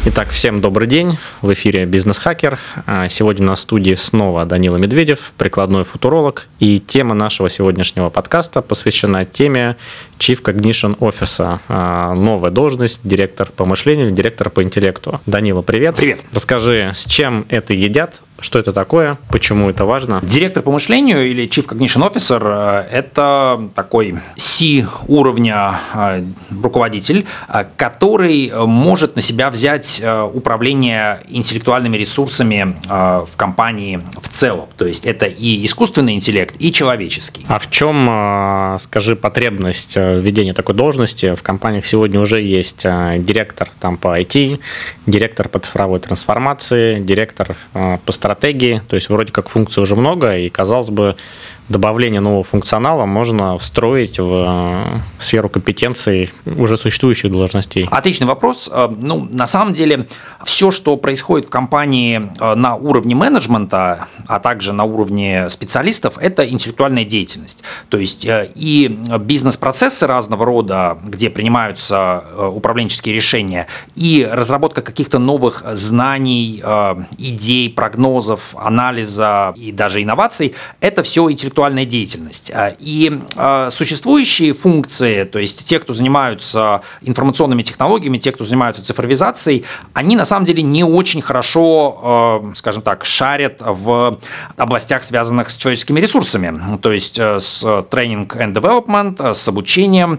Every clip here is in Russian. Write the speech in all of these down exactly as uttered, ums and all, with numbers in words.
Итак, всем добрый день. В эфире «Бизнес-хакер». Сегодня на студии снова Данила Медведев, прикладной футуролог. И тема нашего сегодняшнего подкаста посвящена теме Chief Cognition Officer. Новая должность, директор по мышлению, директор по интеллекту. Данила, привет. Привет. Расскажи, с чем это едят? Что это такое? Почему это важно? Директор по мышлению или Chief Cognition Officer – это такой си-уровня руководитель, который может на себя взять управление интеллектуальными ресурсами в компании в целом. То есть это и искусственный интеллект, и человеческий. А в чем, скажи, потребность введения такой должности? В компаниях сегодня уже есть директор там, по ай ти, директор по цифровой трансформации, директор по стратегии. стратегии, то есть вроде как функций уже много, и, казалось бы, добавление нового функционала можно встроить в сферу компетенций уже существующих должностей. Отличный вопрос. Ну, на самом деле, все, что происходит в компании на уровне менеджмента, а также на уровне специалистов, это интеллектуальная деятельность. То есть и бизнес-процессы разного рода, где принимаются управленческие решения, и разработка каких-то новых знаний, идей, прогнозов, анализа и даже инноваций, это все интеллектуальная деятельность. И существующие функции, то есть те, кто занимаются информационными технологиями, те, кто занимаются цифровизацией, они на самом деле не очень хорошо, скажем так, шарят в областях, связанных с человеческими ресурсами, то есть с training and development, с обучением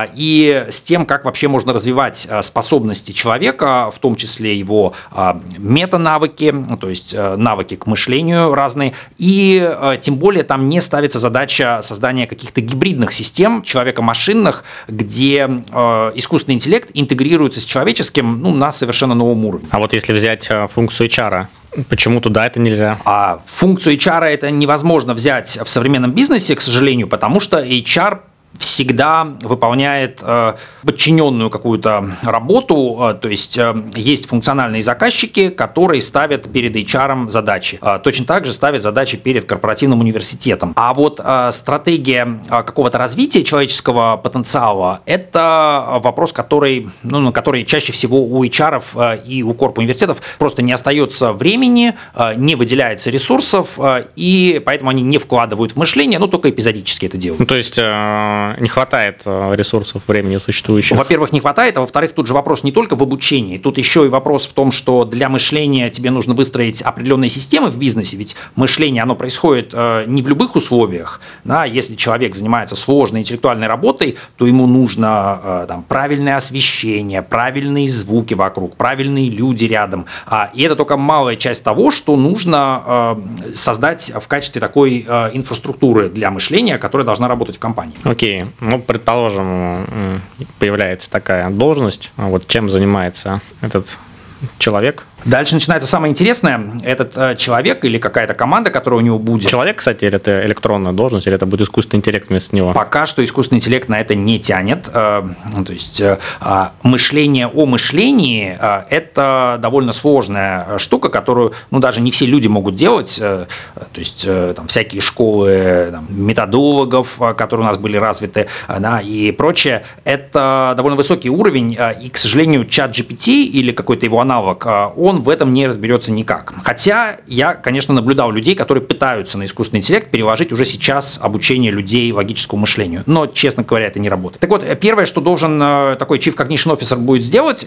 и с тем, как вообще можно развивать способности человека, в том числе его метанавыки, то есть навыки к мышлению разные, и тем более там не ставится задача создания каких-то гибридных систем человеко-машинных, где э, искусственный интеллект интегрируется с человеческим, ну, на совершенно новом уровне. А вот если взять функцию эйч ар, почему туда это нельзя? А функцию эйч ар это невозможно взять в современном бизнесе, к сожалению, потому что эйч ар всегда выполняет э, подчиненную какую-то работу, э, то есть э, есть функциональные заказчики, которые ставят перед эйч ар задачи. Э, точно так же ставят задачи перед корпоративным университетом. А вот э, стратегия э, какого-то развития человеческого потенциала – это вопрос, который, ну, на который чаще всего у эйч ар э, и у корп-университетов просто не остается времени, э, не выделяется ресурсов, э, и поэтому они не вкладывают в мышление, но только эпизодически это делают. Ну, то есть э... не хватает ресурсов, времени существующих? Во-первых, не хватает, а во-вторых, тут же вопрос не только в обучении, тут еще и вопрос в том, что для мышления тебе нужно выстроить определенные системы в бизнесе, ведь мышление, оно происходит э, не в любых условиях, да, если человек занимается сложной интеллектуальной работой, то ему нужно э, там, правильное освещение, правильные звуки вокруг, правильные люди рядом, а, и это только малая часть того, что нужно э, создать в качестве такой э, инфраструктуры для мышления, которая должна работать в компании. Окей. Ну, предположим, появляется такая должность. Вот чем занимается этот человек? Дальше начинается самое интересное. Этот э, человек или какая-то команда, которая у него будет. Человек, кстати, или это электронная должность, или это будет искусственный интеллект вместо него? Пока что искусственный интеллект на это не тянет. Э, ну, то есть э, мышление о мышлении э, – это довольно сложная штука, которую, ну, даже не все люди могут делать. Э, то есть э, там всякие школы там, методологов, которые у нас были развиты, э, да, и прочее. Это довольно высокий уровень, э, и, к сожалению, чат джи пи ти или какой-то его аналог, э, он в этом не разберется никак. Хотя я, конечно, наблюдал людей, которые пытаются на искусственный интеллект переложить уже сейчас обучение людей логическому мышлению. Но, честно говоря, это не работает. Так вот, первое, что должен такой Chief Cognition Officer будет сделать,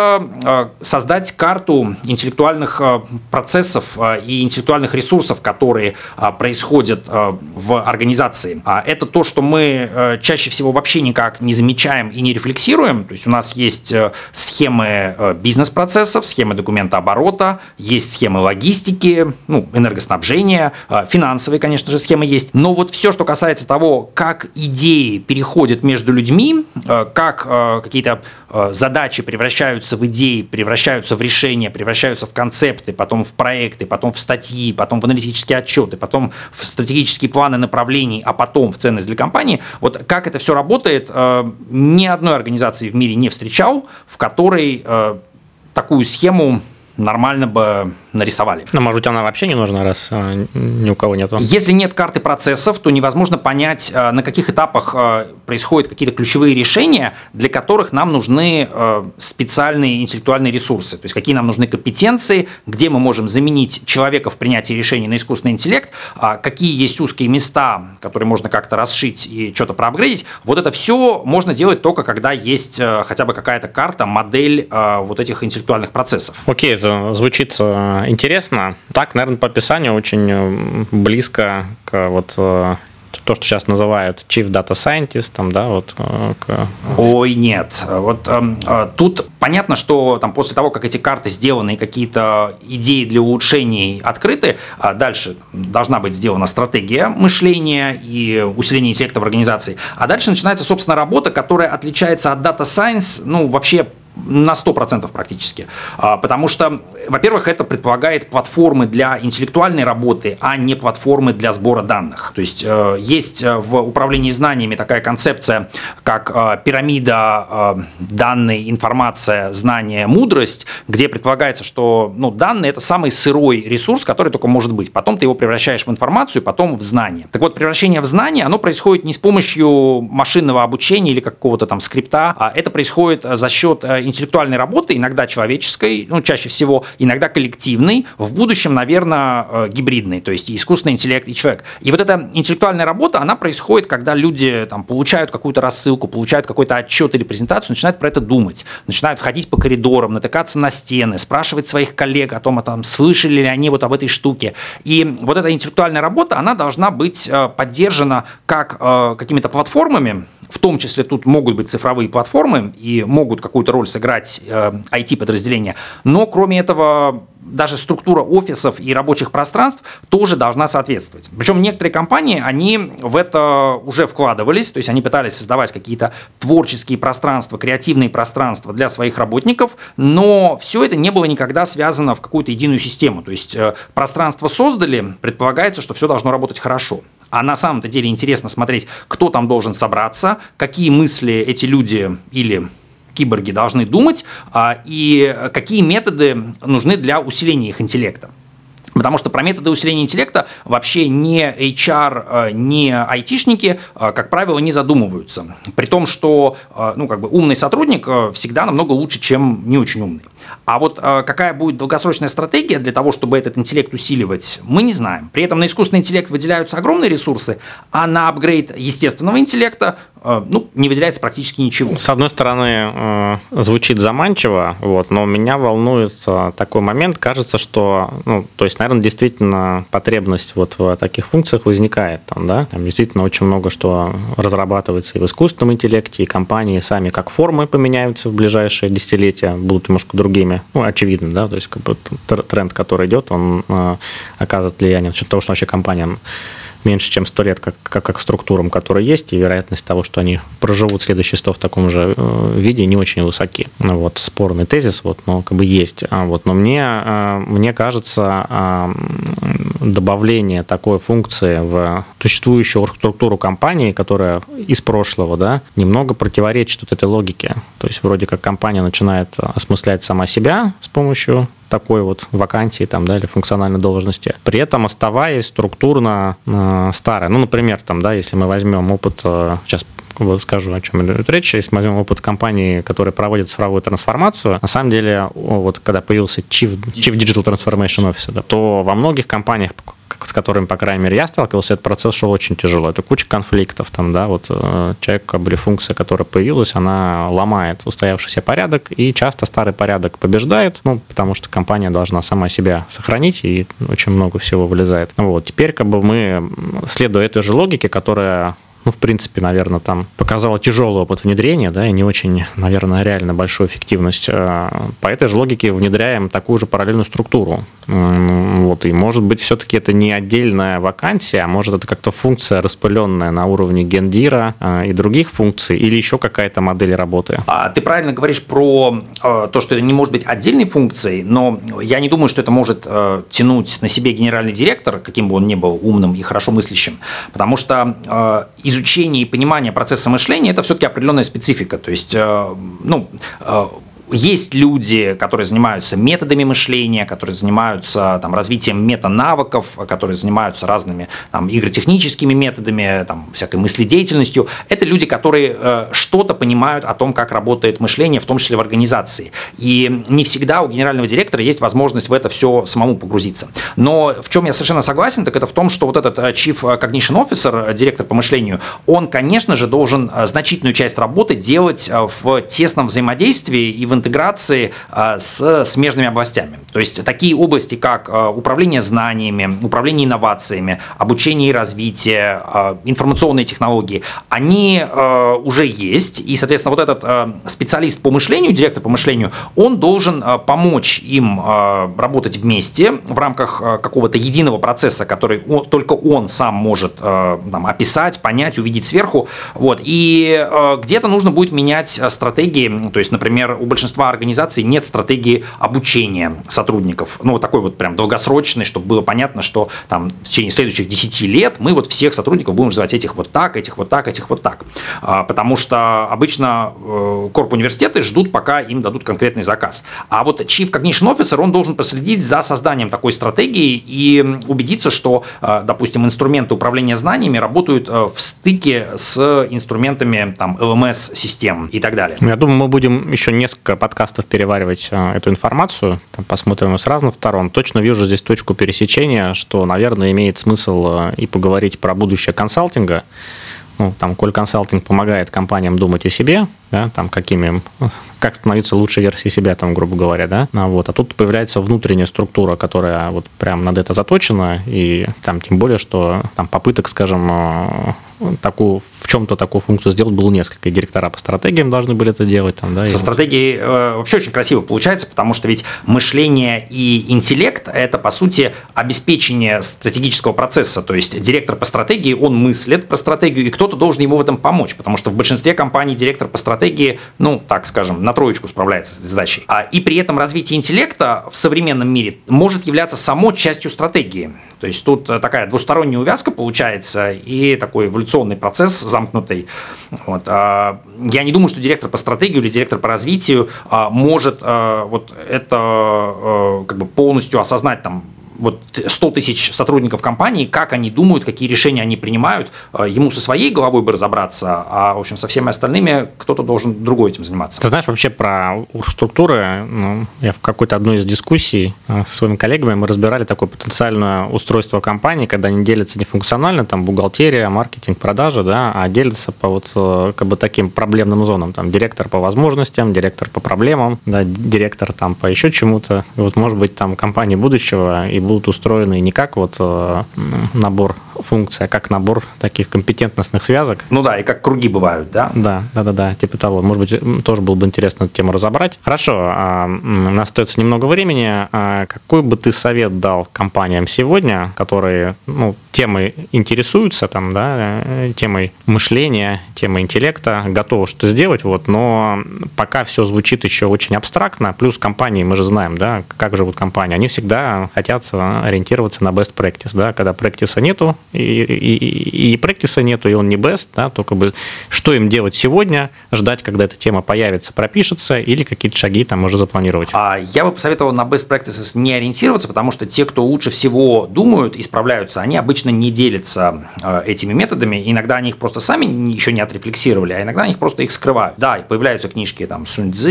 это создать карту интеллектуальных процессов и интеллектуальных ресурсов, которые происходят в организации. Это то, что мы чаще всего вообще никак не замечаем и не рефлексируем. То есть у нас есть схемы бизнес-процессов, схемы документа оборота, есть схемы логистики, ну, энергоснабжения, финансовые, конечно же, схемы есть. Но вот все, что касается того, как идеи переходят между людьми, как какие-то задачи превращаются в идеи, превращаются в решения, превращаются в концепты, потом в проекты, потом в статьи, потом в аналитические отчеты, потом в стратегические планы направлений, а потом в ценность для компании. Вот как это все работает, ни одной организации в мире не встречал, в которой такую схему нормально бы нарисовали. Ну, может быть, она вообще не нужна, раз ни у кого нету? Если нет карты процессов, то невозможно понять, на каких этапах происходят какие-то ключевые решения, для которых нам нужны специальные интеллектуальные ресурсы. То есть какие нам нужны компетенции, где мы можем заменить человека в принятии решений на искусственный интеллект, какие есть узкие места, которые можно как-то расшить и что-то проапгрейдить. Вот это все можно делать только когда есть хотя бы какая-то карта, модель вот этих интеллектуальных процессов. Окей, звучит интересно. Так, наверное, по описанию очень близко к вот то, что сейчас называют Chief Data Scientist, там, да, вот. К... Ой, нет. Вот э, тут понятно, что там после того, как эти карты сделаны и какие-то идеи для улучшений открыты, а дальше должна быть сделана стратегия мышления и усиления интеллекта в организации, а дальше начинается, собственно, работа, которая отличается от Data Science, ну, вообще на сто процентов практически. Потому что, во-первых, это предполагает платформы для интеллектуальной работы, а не платформы для сбора данных. То есть есть в управлении знаниями такая концепция, как пирамида данные, информация, знания, мудрость, где предполагается, что ну, данные – это самый сырой ресурс, который только может быть. Потом ты его превращаешь в информацию, потом в знание. Так вот, превращение в знание, оно происходит не с помощью машинного обучения или какого-то там скрипта, а это происходит за счет интеллектуальной работы, иногда человеческой, ну, чаще всего, иногда коллективной, в будущем, наверное, гибридной, то есть и искусственный интеллект, и человек. И вот эта интеллектуальная работа, она происходит, когда люди там, получают какую-то рассылку, получают какой-то отчет или презентацию, начинают про это думать, начинают ходить по коридорам, натыкаться на стены, спрашивать своих коллег о том, а там, слышали ли они вот об этой штуке. И вот эта интеллектуальная работа, она должна быть поддержана как какими-то платформами, в том числе тут могут быть цифровые платформы и могут какую-то роль сыграть ай ти-подразделения, но кроме этого даже структура офисов и рабочих пространств тоже должна соответствовать. Причем некоторые компании, они в это уже вкладывались, то есть они пытались создавать какие-то творческие пространства, креативные пространства для своих работников, но все это не было никогда связано в какую-то единую систему. То есть пространство создали, предполагается, что все должно работать хорошо. А на самом-то деле интересно смотреть, кто там должен собраться, какие мысли эти люди или киборги должны думать, и какие методы нужны для усиления их интеллекта. Потому что про методы усиления интеллекта вообще ни эйч ар, ни айтишники, как правило, не задумываются. При том, что ну, как бы умный сотрудник всегда намного лучше, чем не очень умный. А вот какая будет долгосрочная стратегия для того, чтобы этот интеллект усиливать, мы не знаем. При этом на искусственный интеллект выделяются огромные ресурсы, а на апгрейд естественного интеллекта ну, не выделяется практически ничего. С одной стороны, звучит заманчиво, вот, но меня волнует такой момент. Кажется, что, ну, то есть, наверное, действительно потребность вот в таких функциях возникает. Там, да? Там действительно очень много что разрабатывается и в искусственном интеллекте, и компании сами как формы поменяются в ближайшие десятилетия, будут немножко другими. Ну, очевидно, да, то есть как бы тренд, который идет, он э, оказывает влияние на счет того, что вообще компаниям меньше, чем сто лет, как, как, как структурам, которые есть, и вероятность того, что они проживут следующие сто в таком же виде, не очень высоки. Вот, спорный тезис, вот, но как бы есть. Вот, но мне, мне кажется, добавление такой функции в существующую структуру компании, которая из прошлого, да, немного противоречит вот этой логике. То есть вроде как компания начинает осмыслять сама себя с помощью такой вот вакансии там, да, или функциональной должности, при этом оставаясь структурно э, старой. Ну, например, там, да, если мы возьмем опыт, э, сейчас скажу, о чем идет речь, если мы возьмем опыт компании, которая проводит цифровую трансформацию, на самом деле, вот когда появился Chief, Chief Digital Transformation Officer, да, то во многих компаниях, с которыми, по крайней мере, я сталкивался, этот процесс шел очень тяжело. Это куча конфликтов. Там, да, вот, человек, как бы, функция, которая появилась, она ломает устоявшийся порядок, и часто старый порядок побеждает, ну, потому что компания должна сама себя сохранить, и очень много всего вылезает. Вот. Теперь как бы, мы, следуя этой же логике, которая... Ну, в принципе, наверное, там показала тяжелый опыт внедрения, да, и не очень, наверное, реально большую эффективность. По этой же логике внедряем такую же параллельную структуру. Вот, и, может быть, все-таки это не отдельная вакансия, а может, это как-то функция, распыленная на уровне гендира и других функций, или еще какая-то модель работы. А ты правильно говоришь про э, то, что это не может быть отдельной функцией, но я не думаю, что это может э, тянуть на себе генеральный директор, каким бы он ни был умным и хорошо мыслящим, потому что э, из изучение и понимание процесса мышления – это все-таки определенная специфика. То есть, ну, есть люди, которые занимаются методами мышления, которые занимаются там, развитием метанавыков, которые занимаются разными там, игротехническими методами, там, всякой мыследеятельностью. Это люди, которые э, что-то понимают о том, как работает мышление, в том числе в организации. И не всегда у генерального директора есть возможность в это все самому погрузиться. Но в чем я совершенно согласен, так это в том, что вот этот Chief Cognition Officer, директор по мышлению, он, конечно же, должен значительную часть работы делать в тесном взаимодействии и в интеграции с смежными областями. То есть такие области, как управление знаниями, управление инновациями, обучение и развитие, информационные технологии, они уже есть. И, соответственно, вот этот специалист по мышлению, директор по мышлению, он должен помочь им работать вместе в рамках какого-то единого процесса, который он, только он сам может там, описать, понять, увидеть сверху. Вот. И где-то нужно будет менять стратегии. То есть, например, у большинства организаций нет стратегии обучения сотрудников. Ну, вот такой вот прям долгосрочный, чтобы было понятно, что там в течение следующих десяти лет мы вот всех сотрудников будем называть этих вот так, этих вот так, этих вот так. Потому что обычно корп-университеты ждут, пока им дадут конкретный заказ. А вот Chief Cognition Officer, он должен проследить за созданием такой стратегии и убедиться, что, допустим, инструменты управления знаниями работают в стыке с инструментами там, эл эм эс-систем и так далее. Я думаю, мы будем еще несколько подкастов переваривать эту информацию, там, посмотрим ее с разных сторон. Точно вижу здесь точку пересечения, что, наверное, имеет смысл и поговорить про будущее консалтинга. Ну, там, коль консалтинг помогает компаниям думать о себе, да, там, какими, как становиться лучшей версией себя, там, грубо говоря, да, а, вот, а тут появляется внутренняя структура, которая вот прям над это заточена, и там, тем более, что там попыток, скажем, такую, в чем-то такую функцию сделать было несколько, и директора по стратегиям должны были это делать. Там, да, Со и стратегией э, вообще очень красиво получается, потому что ведь мышление и интеллект – это, по сути, обеспечение стратегического процесса, то есть директор по стратегии, он мыслит про стратегию, и кто-то должен ему в этом помочь, потому что в большинстве компаний директор по стратегии, ну, так скажем, на троечку справляется с этой задачей. А, и при этом развитие интеллекта в современном мире может являться само частью стратегии. То есть тут такая двусторонняя увязка получается и такой эволюционный процесс замкнутый. Вот. Я не думаю, что директор по стратегии или директор по развитию может вот это как бы полностью осознать там, вот сто тысяч сотрудников компании, как они думают, какие решения они принимают, ему со своей головой бы разобраться, а, в общем, со всеми остальными кто-то должен другой этим заниматься. Ты знаешь, вообще про структуры, ну, я в какой-то одной из дискуссий со своими коллегами, мы разбирали такое потенциальное устройство компании, когда они делятся не функционально, там, бухгалтерия, маркетинг, продажи, да, а делятся по вот как бы таким проблемным зонам, там, директор по возможностям, директор по проблемам, да, директор там по еще чему-то, и вот, может быть, там, компании будущего и будут устроены не как вот э, набор функций, а как набор таких компетентностных связок. Ну да, и как круги бывают, да? Да, да, да, да, типа того. Может быть, тоже было бы интересно эту тему разобрать. Хорошо, а, у нас остается немного времени. А какой бы ты совет дал компаниям сегодня, которые, ну, темой интересуются, там, да, темой мышления, темой интеллекта, готовы что-то сделать, вот, но пока все звучит еще очень абстрактно, плюс компании, мы же знаем, да, как живут компании, они всегда хотят ориентироваться на best practice, да, когда практиса нету, и, и, и практиса нету, и он не best, да, то как бы что им делать сегодня, ждать, когда эта тема появится, пропишется, или какие-то шаги там уже запланировать? А я бы посоветовал на best practices не ориентироваться, потому что те, кто лучше всего думают и справляются, они обычно не делятся э, этими методами, иногда они их просто сами еще не отрефлексировали, а иногда они их просто их скрывают. Да, и появляются книжки там Сунь Цзы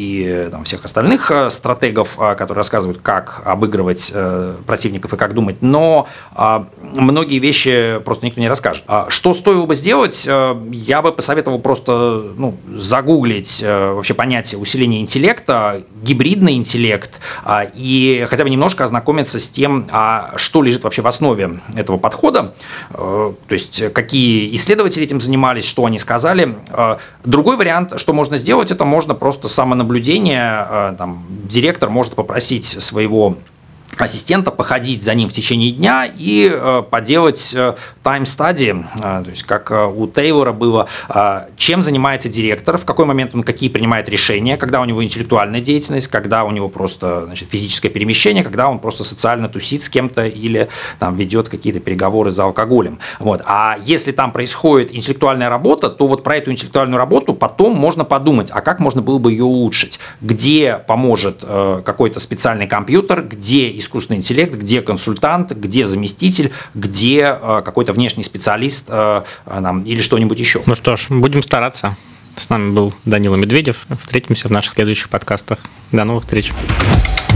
и там, всех остальных э, стратегов, э, которые рассказывают, как обыгрывать э, противников и как думать, но э, многие вещи просто никто не расскажет. А что стоило бы сделать? Э, я бы посоветовал просто ну, загуглить э, вообще понятие усиления интеллекта, гибридный интеллект, э, и хотя бы немножко ознакомиться с тем, а что лежит вообще в основе этого подхода, э, то есть какие исследователи этим занимались, что они сказали. Э, другой вариант, что можно сделать, это можно просто самонаблюдение, э, там, директор может попросить своего ассистента, походить за ним в течение дня и э, поделать э, time-study, э, то есть как э, у Тейлора было, э, чем занимается директор, в какой момент он какие принимает решения, когда у него интеллектуальная деятельность, когда у него просто, значит, физическое перемещение, когда он просто социально тусит с кем-то или там, ведет какие-то переговоры за алкоголем. Вот. А если там происходит интеллектуальная работа, то вот про эту интеллектуальную работу потом можно подумать, а как можно было бы ее улучшить, где поможет э, какой-то специальный компьютер, где искусственный интеллект, где консультант, где заместитель, где э, какой-то внешний специалист э, э, или что-нибудь еще. Ну что ж, будем стараться. С нами был Данила Медведев. Встретимся в наших следующих подкастах. До новых встреч.